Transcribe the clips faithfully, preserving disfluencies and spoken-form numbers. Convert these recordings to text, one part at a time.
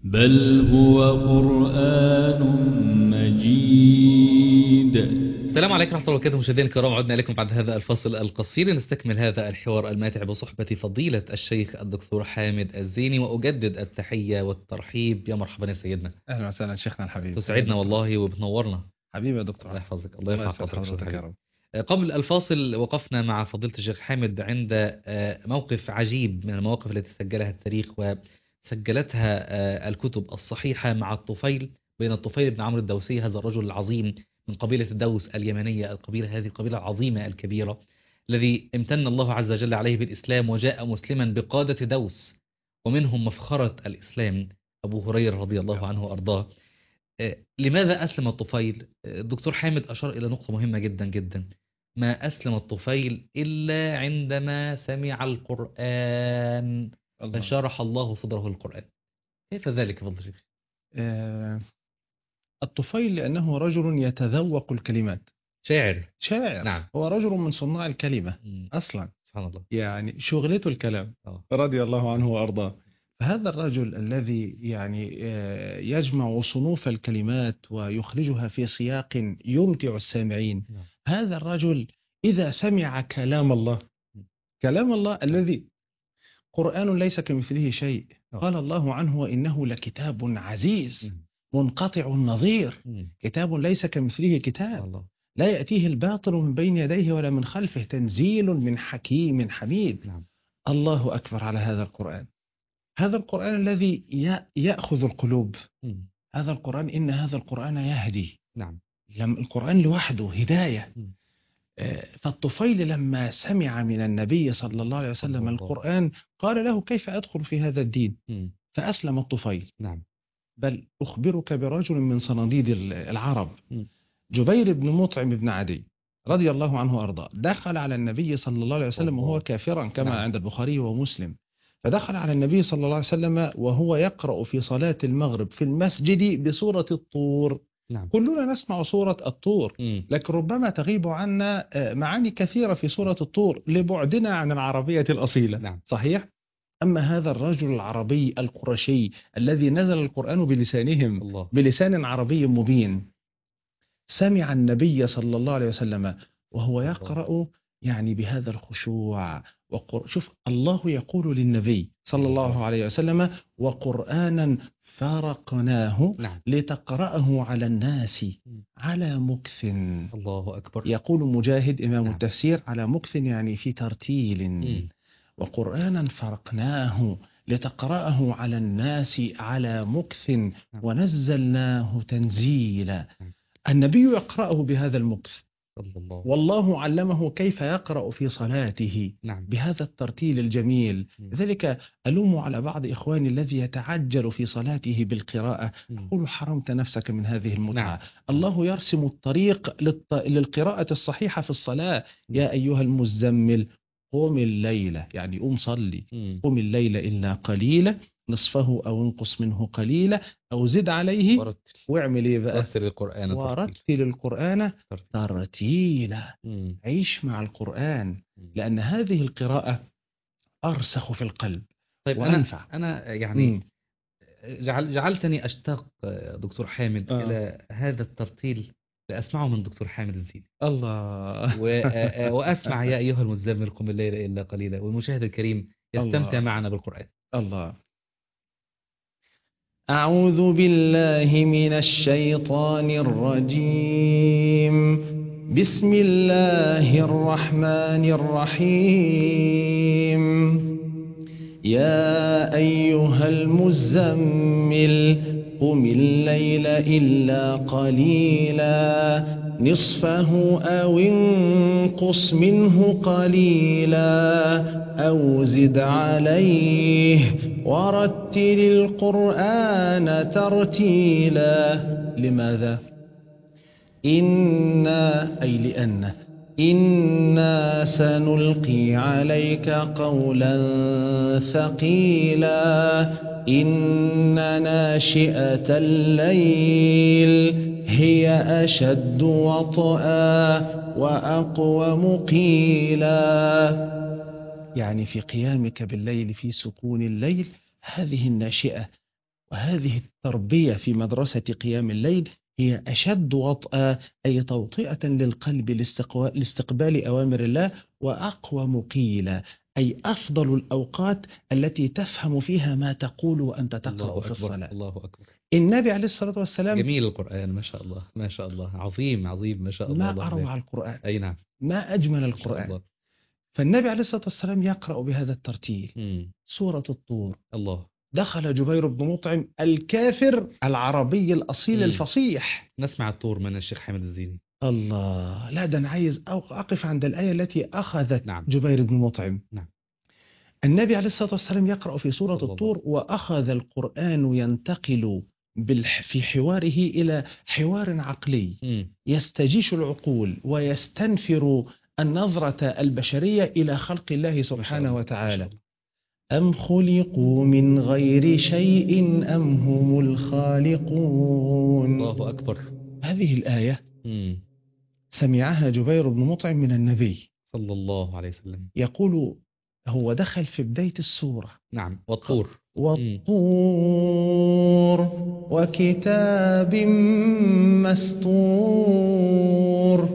بل هو قرآن مجيد. السلام عليكم ورحمة الله وبركاته. مشاهدينا الكرام، عدنا إليكم بعد هذا الفصل القصير نستكمل هذا الحوار الماتع بصحبة فضيلة الشيخ الدكتور حامد الزيني، وأجدد التحية والترحيب. يا مرحبا يا سيدنا. اهلا وسهلا شيخنا الحبيب. تسعدنا والله وبتنورنا. حبيبي يا دكتور. الله يحفظك، الله الله يرفع يسعد قدرك حضرتك يا حبيبي. رب. قبل الفاصل وقفنا مع فضيلة الشيخ حامد عند موقف عجيب من المواقف التي سجلها التاريخ وسجلتها الكتب الصحيحة مع الطفيل، بين الطفيل بن عمرو الدوسي، هذا الرجل العظيم من قبيلة الدوس اليمنية، القبيلة هذه القبيلة العظيمة الكبيرة، الذي امتن الله عز وجل عليه بالإسلام وجاء مسلما بقادة دوس، ومنهم مفخرة الإسلام أبو هريرة رضي الله عنه وأرضاه. لماذا أسلم الطفيل؟ الدكتور حامد أشار إلى نقطة مهمة جدا جدا: ما أسلم الطفيل إلا عندما سمع القرآن الله. فشرح الله صدره للقرآن. كيف ذلك فضل الشيخ؟ آه الطفيل لأنه رجل يتذوق الكلمات، شاعر. شاعر. نعم. هو رجل من صناع الكلمة مم. أصلا، سبحان الله. يعني شغلته الكلام أوه. رضي الله عنه وأرضاه. فهذا الرجل الذي يعني آه يجمع صنوف الكلمات ويخرجها في سياق يمتع السامعين. نعم. هذا الرجل إذا سمع كلام الله، كلام الله الذي قرآن ليس كمثله شيء، قال الله عنه: وإنه لكتاب عزيز منقطع النظير، كتاب ليس كمثله كتاب، لا يأتيه الباطل من بين يديه ولا من خلفه، تنزيل من حكيم حميد. نعم. الله أكبر على هذا القرآن. هذا القرآن الذي يأخذ القلوب. هذا القرآن، إن هذا القرآن يهدي. نعم. لم القرآن لوحده هداية. فالطفيل لما سمع من النبي صلى الله عليه وسلم القرآن قال له: كيف أدخل في هذا الدين؟ م. فأسلم الطفيل. نعم. بل أخبرك برجل من صناديد العرب، م. جبير بن مطعم بن عدي رضي الله عنه وأرضاه، دخل على النبي صلى الله عليه وسلم وهو كافرا كما نعم. عند البخاري ومسلم. فدخل على النبي صلى الله عليه وسلم وهو يقرأ في صلاة المغرب في المسجد بسورة الطور. نعم. كلنا نسمع سورة الطور، م. لكن ربما تغيب عنا معاني كثيرة في سورة الطور لبعدنا عن العربية الأصيلة. نعم. صحيح؟ أما هذا الرجل العربي القرشي الذي نزل القرآن بلسانهم، الله. بلسان عربي مبين، سمع النبي صلى الله عليه وسلم وهو يقرأ يعني بهذا الخشوع. وقر... شوف الله يقول للنبي صلى الله عليه وسلم: وقرآنا فرقناه نعم. لتقرأه على الناس على مكث. الله أكبر. يقول مجاهد إمام نعم. التفسير: على مكث يعني في ترتيل. م. وقرآنا فرقناه لتقرأه على الناس على مكث ونزلناه تنزيلا. النبي يقرأه بهذا المكث، والله علمه كيف يقرأ في صلاته نعم. بهذا الترتيل الجميل. لذلك ألوم على بعض إخواني الذي يتعجل في صلاته بالقراءة، أقول: حرمت نفسك من هذه المتعة. نعم. الله يرسم الطريق للط... للقراءة الصحيحة في الصلاة. نعم. يا أيها المزمل قم الليلة، يعني قم صلي، قم الليل إلا قليلا نصفه أو انقص منه قليلا أو زد عليه ورتل. واعمل إيه بقى؟ ورتل القرآن ورتل القرآن ترتيلا. عيش مع القرآن، لأن هذه القراءة أرسخ في القلب. طيب وأنفع. أنا, أنا يعني جعل جعلتني أشتاق دكتور حامد آه. إلى هذا الترتيل لأسمعه من دكتور حامد الزيني. الله. وأسمع يا أيها المزمل قم الليل إلا قليلا، والمشاهد الكريم يستمتع الله. معنا بالقرآن. الله. أعوذ بالله من الشيطان الرجيم. بسم الله الرحمن الرحيم. يا أيها المزمل قم الليل إلا قليلا نصفه أو انقص منه قليلا أو زد عليه ورتل القرآن ترتيلا. لماذا؟ إنا أي لأن إنا سنلقي عليك قولا ثقيلا إن ناشئة الليل هي أشد وطئا وأقوم قيلا. يعني في قيامك بالليل في سكون الليل، هذه الناشئة وهذه التربية في مدرسة قيام الليل هي أشد وطأ، أي توطئة للقلب لاستقوا- لاستقبال أوامر الله، وأقوم قيلا، أي أفضل الأوقات التي تفهم فيها ما تقول وأنت تقرأ الله في أكبر الصلاة. الله أكبر. النبي عليه الصلاة والسلام جميل القرآن ما شاء الله ما شاء الله، عظيم عظيم ما شاء الله. ما الله أروع عليك. القرآن، أي نعم ما أجمل ما شاء القرآن. الله. فالنبي عليه الصلاة والسلام يقرأ بهذا الترتيل مم. سورة الطور. الله. دخل جبير بن مطعم الكافر العربي الأصيل مم. الفصيح. نسمع الطور من الشيخ حامد الزيني. الله، لا ده أنا عايز أو- أقف عند الآية التي أخذت نعم. جبير بن مطعم. نعم. النبي عليه الصلاة والسلام يقرأ في سورة صلى الله. الطور: وأخذ القرآن ينتقل بالح في حواره إلى حوار عقلي مم. يستجيش العقول ويستنفر النظرة البشرية إلى خلق الله ما شاء سبحانه الله. وتعالى. ما شاء الله. أم خلقوا من غير شيء أم هم الخالقون. الله أكبر. هذه الآية مم. سمعها جبير بن مطعم من النبي صلى الله عليه وسلم. يقول، هو دخل في بداية السورة: نعم. والطور. والطور وكتاب مسطور.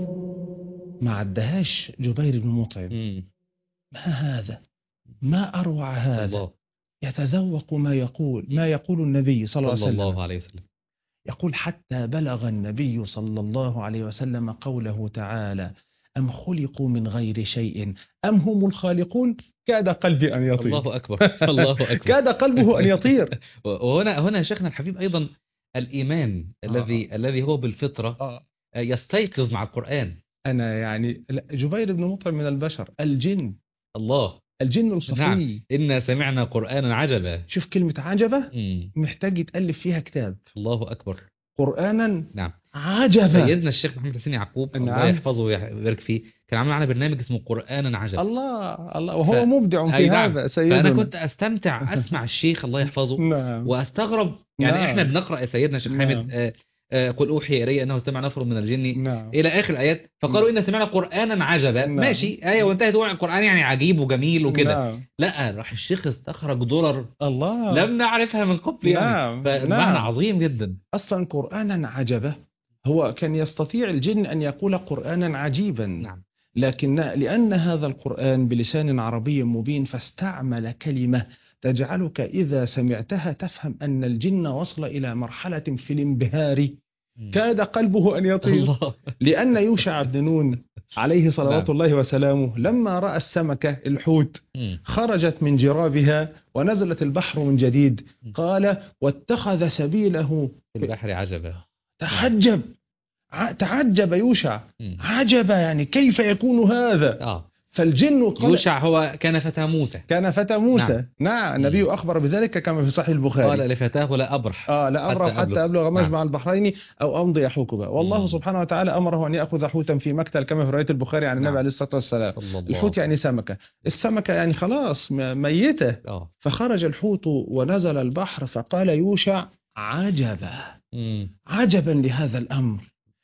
ما عدهاش جبير بن مطعم. مم. ما هذا، ما أروع هذا. الله. يتذوق ما يقول ما يقول النبي صلى الله عليه صلى وسلم. الله عليه وسلم. يقول: حتى بلغ النبي صلى الله عليه وسلم قوله تعالى: أم خلقوا من غير شيء أم هم الخالقون. كاد قلبي أن يطير. الله أكبر الله أكبر. كاد قلبه أن يطير. وهنا هنا يا شيخنا الحبيب أيضا الإيمان آه. الذي الذي هو بالفطرة آه. يستيقظ مع القرآن. أنا يعني لا، جبير بن مطعم من البشر، الجن الله. الجن الخفي. نعم. إنا سمعنا قرآنا عجبا. شوف كلمة عجبة مم. محتاج يتألف فيها كتاب. الله أكبر. قرآنا نعم. عجبا. سيدنا الشيخ محمد حسين يعقوب الله نعم. يحفظه ويبارك فيه كان عامل معنا برنامج اسمه قرآنا عجبا. الله الله، وهو ف... مبدع في أي نعم. هذا سيدنا. فأنا كنت أستمتع أسمع الشيخ الله يحفظه نعم. وأستغرب يعني نعم. إحنا بنقرأ يا سيدنا الشيخ نعم. حامد آه آه قل أوحي إلي أنه استمع نفر من الجن نعم. إلى آخر الآيات فقالوا إن سمعنا قرآنا عجبا. نعم. ماشي آية وانتهت، هو القرآن يعني عجيب وجميل وكده. نعم. لا راح الشيخ استخرج درر الله. لم نعرفها من قبل يعني. نعم. فالمعنى نعم. عظيم جدا. أصلا قرآنا عجبة، هو كان يستطيع الجن أن يقول قرآنا عجيبا. نعم. لكن لأن هذا القرآن بلسان عربي مبين فاستعمل كلمة تجعلك إذا سمعتها تفهم أن الجن وصل إلى مرحلة في الانبهار كاد قلبه أن يطير. الله. لأن يوشع بن نون عليه صلوات نعم. الله وسلامه لما رأى السمكة الحوت مم. خرجت من جرابها ونزلت البحر من جديد مم. قال: واتخذ سبيله في البحر عجبا. تحجب ع- تعجب يوشع. مم. عجبا يعني كيف يكون هذا. آه. فالجن قال يوشع هو كان فتى موسى. كان فتى موسى. نعم. نعم. النبي أخبر بذلك كما في صحيح البخاري. قال لفتاه لا أبرح آه لا أبرح حتى, حتى أبلغ مجمع نعم. البحرين أو أمضي حقبة. والله مم. سبحانه وتعالى أمره أن يأخذ حوتا في مكتل كما في رواية البخاري عن النبي نعم. عليه الصلاة والسلام. صلى الله. الحوت يعني سمكة، السمكة يعني خلاص م- ميتة. آه. فخرج الحوت ونزل البحر فقال يوشع: عجبا مم. عجبا لهذا الأمر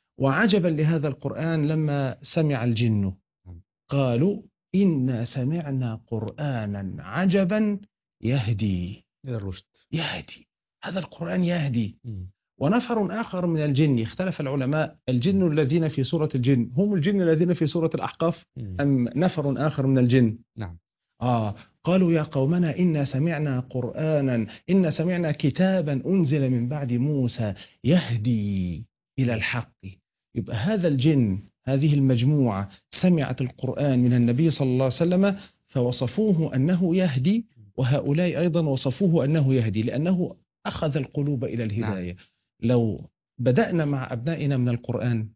وعجبا لهذا القرآن. لما سمع الجن قالوا: إنا سمعنا قرآنا عجبا يهدي إلى الرشد. يهدي هذا القرآن يهدي. مم. ونفر آخر من الجن، اختلف العلماء: الجن الذين في سورة الجن هم الجن الذين في سورة الأحقاف مم. أم نفر آخر من الجن؟ نعم. آه قالوا: يا قومنا إنا سمعنا قرآنا إنا سمعنا كتابا أنزل من بعد موسى يهدي إلى الحق. يبقى هذا الجن، هذه المجموعة سمعت القرآن من النبي صلى الله عليه وسلم فوصفوه أنه يهدي، وهؤلاء أيضا وصفوه أنه يهدي لأنه أخذ القلوب إلى الهداية. نعم. لو بدأنا مع أبنائنا من القرآن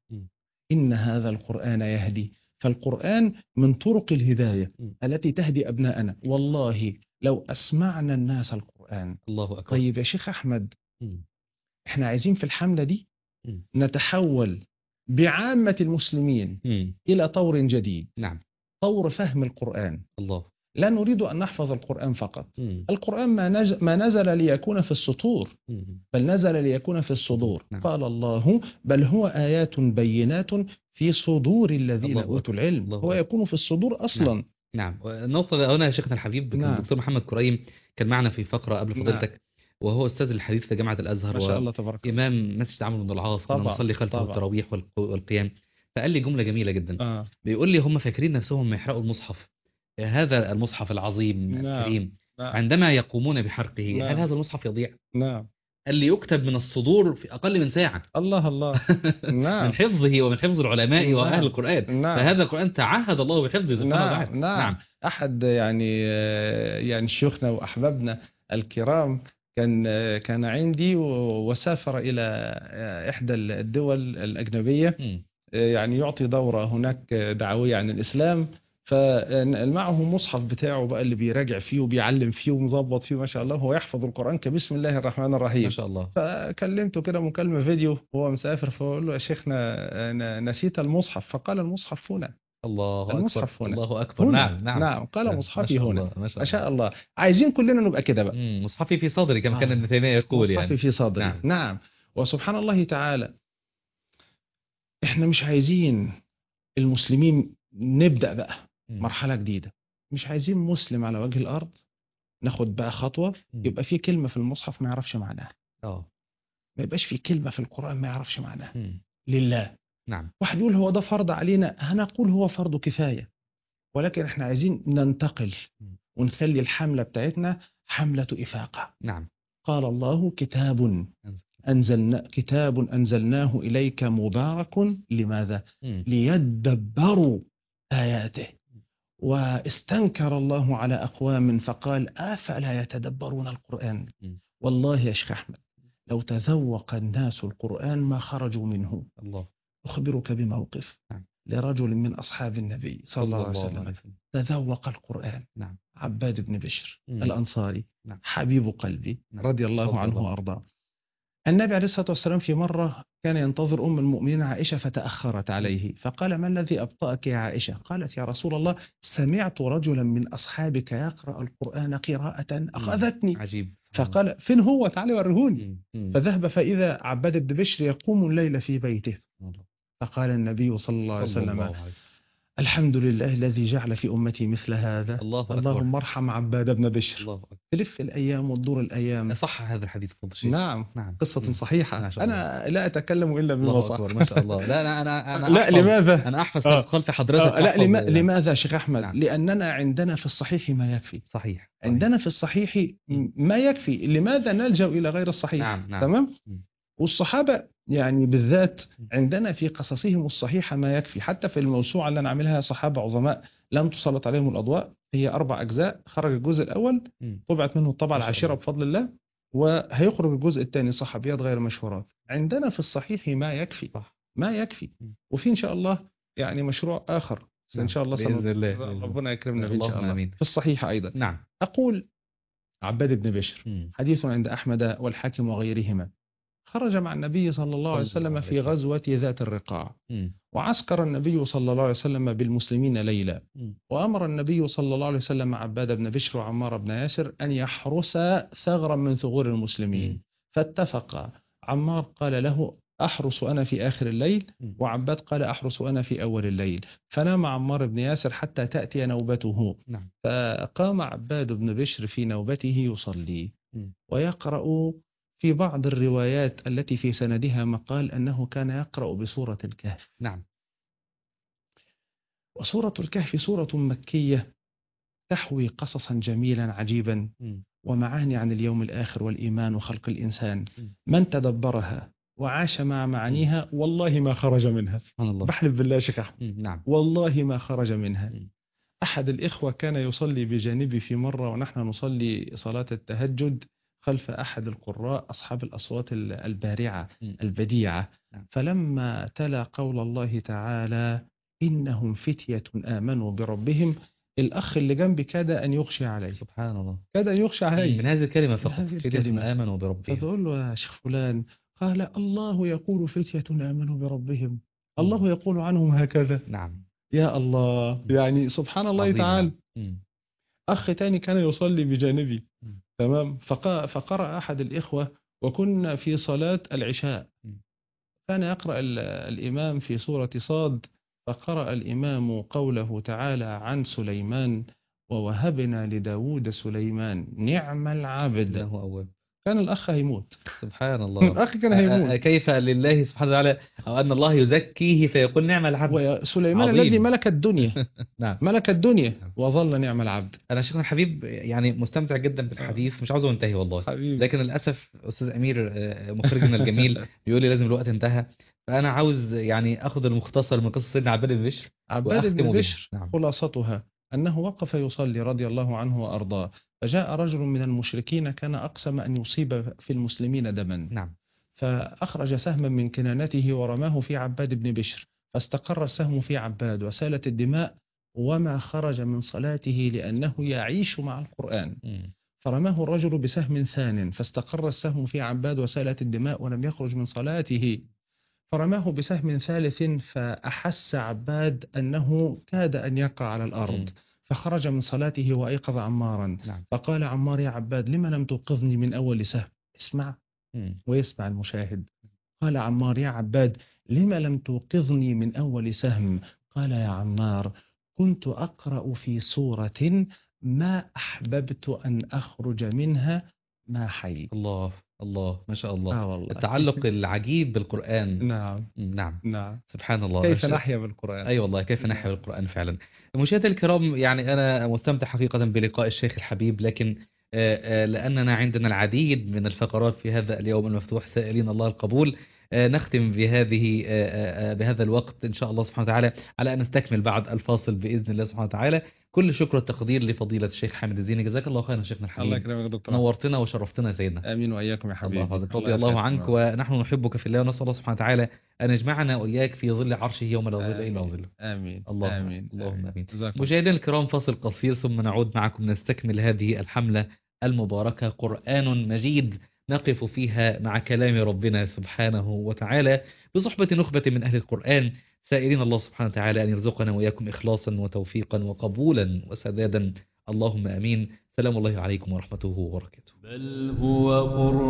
إن هذا القرآن يهدي، فالقرآن من طرق الهداية التي تهدي أبناءنا. والله لو أسمعنا الناس القرآن. الله أكبر. طيب يا شيخ أحمد، م. إحنا عايزين في الحملة دي م. نتحول بعامة المسلمين م. إلى طور جديد. نعم. طور فهم القرآن. الله. لا نريد أن نحفظ القرآن فقط. م. القرآن ما, نج... ما نزل ليكون في السطور م. بل نزل ليكون في الصدور. نعم. قال الله: بل هو آيات بينات في صدور الذين الله أوتوا العلم. الله. هو يكون في الصدور أصلا. نعم. نعم. النقطة هنا يا شيخنا الحبيب كان نعم. الدكتور محمد كريم كان معنا في فقرة قبل فضيلتك. نعم. وهو أستاذ الحديث في جامعة الأزهر ما شاء الله تبارك الله. وإمام مسجد عمرو بن العاص، كنا طبعا نصلي خلفه طبعا. التراويح والق- والقيام. فقال لي جملة جميلة جدا، آه. بيقول لي هم فاكرين نفسهم يحرقوا المصحف، هذا المصحف العظيم نعم الكريم نعم عندما يقومون بحرقه هل نعم هذا المصحف يضيع؟ نعم. قال لي يكتب من الصدور في أقل من ساعة الله الله. من نعم حفظه ومن حفظ العلماء وأهل نعم القرآن. نعم فهذا القرآن تعهد الله بحفظه سبحانه وتعالى. نعم نعم. نعم أحد يعني آه، يعني شيوخنا وأحبابنا الكرام كان آه، كان عندي و- وسافر إلى آه، إحدى الدول الأجنبية، مم. آه، يعني يعطي دورة هناك آه، دعوية عن الإسلام. فمعه مصحف بتاعه بقى اللي بيراجع فيه وبيعلم فيه ومظبط فيه ما شاء الله، هو يحفظ القرآن كبسم الله الرحمن ما الرحيم. شاء الله. فكلمته كده مكالمة فيديو وهو مسافر، فقول له يا شيخنا أنا نسيت المصحف، فقال المصحف هنا. الله أكبر المصحف هنا. الله أكبر. هنا. نعم نعم نعم قال نعم. ما مصحفي شاء هنا. الله ما شاء ما شاء الله. الله. عايزين كلنا نبقى كده بقى. مم. مصحفي في صدري كما كان آه. ابن تيمية يقول مصحفي يعني. في صدري. نعم. نعم. وسبحان الله تعالى احنا مش عايزين المسلمين نبدأ بقى مم. مرحلة جديدة. مش عايزين مسلم على وجه الأرض ناخد بقى خطوة مم. يبقى في كلمة في المصحف ما يعرفش معناها، اه ما يبقاش في كلمة في القرآن ما يعرفش معناها. مم. لله. نعم واحد يقول هو ده فرض علينا، هنقول هو فرض كفاية، ولكن احنا عايزين ننتقل مم. ونخلي الحملة بتاعتنا حملة إفاقة. نعم. قال الله كتاب أنزل. أنزلنا كتاب أنزلناه إليك مبارك لماذا؟ مم. ليدبروا آياته. واستنكر الله على أقوام فقال أفلا يتدبرون القرآن. مم. والله يا شيخ أحمد لو تذوق الناس القرآن ما خرجوا منه. الله. أخبرك بموقف نعم. لرجل من أصحاب النبي صلى الله عليه وسلم تذوق القرآن. نعم. عباد بن بشر مم. الأنصاري نعم. حبيب قلبي نعم. رضي الله رضي عنه الله. وأرضاه. النبي عليه الصلاة والسلام في مرة كان ينتظر أم المؤمنين عائشة فتأخرت عليه، فقال ما الذي أبطأك يا عائشة؟ قالت يا رسول الله سمعت رجلا من أصحابك يقرأ القرآن قراءة أخذتني. عجيب. فقال فين هو؟ تعالي ورهوني. مم. مم. فذهب فإذا عباد بن بشر يقوم الليل في بيته. الله. فقال النبي صلى الله عليه صلى وسلم الله عليه. الحمد لله الذي جعل في أمتي مثل هذا. الله أكبر. اللهم ارحم عباد بن بشر. الله أكبر. تلف الأيام وتدور الأيام. صح هذا الحديث فضل شيء. نعم نعم. قصة مم. صحيحة. ما شاء الله. أنا لا أتكلم إلا بما الله صح. أكبر ما شاء الله. لا أنا أنا أنا لا أحفظ. لماذا؟ أنا أحفظ آه. خلف حضرتك. آه لا أحفظ لما يعني. لماذا شيخ أحمد؟ نعم. لأننا عندنا في الصحيح ما يكفي. صحيح. صحيح. عندنا في الصحيح ما يكفي، لماذا نلجأ إلى غير الصحيح؟ نعم نعم. تمام؟ مم. والصحابة يعني بالذات عندنا في قصصهم الصحيحة ما يكفي. حتى في الموسوعة اللي أنا عاملها صحابة عظماء لم تسلط عليهم الأضواء، هي أربع أجزاء، خرج الجزء الأول مم. طبعت منه الطبعة ما شاء العاشرة الله. بفضل الله، وهيخرج الجزء الثاني صحابيات غير مشهورات. عندنا في الصحيح ما يكفي. صح. ما يكفي. مم. وفي إن شاء الله يعني مشروع آخر نعم. إن شاء الله بإذن سنط- الله. بإذن الله. ربنا يكرمنا فيه إن اللهم شاء الله. آمين. في الصحيح أيضا نعم. أقول عباد بن بشر مم. حديث عند أحمد والحاكم وغيرهما، خرج مع النبي صلى الله عليه صلى الله وسلم عليه في وسلم. غزوة ذات الرقاع، مم. وعسكر النبي صلى الله عليه وسلم بالمسلمين ليلا، مم. وأمر النبي صلى الله عليه وسلم عباد بن بشر وعمار بن ياسر أن يحرسا ثغرا من ثغور المسلمين. مم. فاتفقا. عمار قال له أحرس أنا في آخر الليل، مم. وعباد قال أحرس أنا في أول الليل. فنام عمار بن ياسر حتى تأتي نوبته، نعم. فقام عباد بن بشر في نوبته يصلي مم. ويقرأ. في بعض الروايات التي في سندها مقال أنه كان يقرأ بسورة الكهف. نعم. وسورة الكهف سورة مكية تحوي قصصا جميلا عجيبا مم. ومعاني عن اليوم الآخر والإيمان وخلق الإنسان. مم. من تدبرها وعاش مع معانيها والله ما خرج منها. سبحان الله. بحلف بالله يا شيخ أحمد مم. نعم. والله ما خرج منها. مم. أحد الإخوة كان يصلي بجانبي في مرة ونحن نصلي صلاة التهجد خلف أحد القراء أصحاب الأصوات البارعة مم. البديعة، نعم. فلما تلا قول الله تعالى إنهم فتية آمنوا بربهم، الأخ اللي جنبي كاد أن يغشي علي، سبحان الله. كاد أن يغشي علي من هذه الكلمة فقط. هذه فتية الكلمة. آمنوا بربهم. فبقول له يا شيخ فلان، قال الله يقول فتية آمنوا بربهم، الله يقول عنهم هكذا. نعم. يا الله، يعني سبحان الله عظيم. تعالى. مم. أخ تاني كان يصلي بجانبي، مم. تمام، فق- فقرأ أحد الإخوة وكنا في صلاة العشاء، مم. كان يقرأ ال- الإمام في سورة صاد، فقرأ الإمام قوله تعالى عن سليمان ووهبنا لداود سليمان نعم العبد إنه أواب. كان الأخ هيموت. سبحان الله. الأخ كان أ- أ- هيموت. كيف لله سبحانه وتعالى أو أن الله يزكيه فيقول نعم العبد. وسليمان عظيم. الذي ملك الدنيا نعم. ملك الدنيا وظل نعم العبد. أنا شيخنا الحبيب يعني مستمتع جدا بالحديث، مش عاوزه ينتهي والله، حبيبي. لكن للأسف أستاذ أمير آه، مخرجنا الجميل بيقول لي لازم الوقت انتهى، فأنا عاوز يعني أخذ المختصر من قصة سيدنا عباد بن بشر عباد بن وأختم بها. بشر نعم. خلاصتها أنه وقف يصلي رضي الله عنه وأرضاه، فجاء رجل من المشركين كان أقسم أن يصيب في المسلمين دما، نعم. فأخرج سهما من كنانته ورماه في عباد بن بشر، فاستقر السهم في عباد وسالت الدماء وما خرج من صلاته لأنه يعيش مع القرآن. مم. فرماه الرجل بسهم ثان فاستقر السهم في عباد وسالت الدماء ولم يخرج من صلاته. فرماه بسهم ثالث فأحس عباد أنه كاد أن يقع على الأرض، مم. فخرج من صلاته وأيقظ عمارا. نعم. فقال عمار: يا عباد لما لم توقظني من أول سهم؟ اسمع مم. ويسمع المشاهد. قال عمار: يا عباد لما لم توقظني من أول سهم؟ قال يا عمار: كنت أقرأ في سورة ما أحببت أن أخرج منها ما حي. الله الله ما شاء الله. آه والله. التعلق العجيب بالقرآن. نعم مم. نعم. نعم. سبحان الله. كيف أش- نحيا بالقرآن. أي والله كيف نحيا نعم. بالقرآن فعلا. مشاهدي الكرام، يعني أنا مستمتع حقيقة بلقاء الشيخ الحبيب، لكن آه، آه، لأننا عندنا العديد من الفقرات في هذا اليوم المفتوح سائلين الله القبول، آه، نختم بهذه آه، آه، آه، بهذا الوقت إن شاء الله سبحانه وتعالى على أن نستكمل بعد الفاصل بإذن الله سبحانه وتعالى. كل شكر والتقدير لفضيلة الشيخ حامد الزيني، جزاك الله خيرا شيخنا الله الحبيب، يكرمك دكتور. نورتنا وشرفتنا يا سيدنا. آمين وإياكم يا حبيبي. الله يحفظك، رضي الله عنك، ونحن نحبك في الله، ونسأل الله سبحانه وتعالى أن يجمعنا وإياك في ظل عرشه يوم لا ظل إلا ظله. آمين. الله آمين. اللهم آمين. جزاكم. مشاهدينا الكرام، فاصل قصير ثم نعود معكم نستكمل هذه الحملة المباركة، قرآن مجيد نقف فيها مع كلام ربنا سبحانه وتعالى بصحبة نخبة من أهل القرآن، سائلين الله سبحانه وتعالى أن يرزقنا وإياكم إخلاصا وتوفيقا وقبولا وسدادا، اللهم آمين. سلام الله عليكم ورحمته وبركاته. بل هو قرآن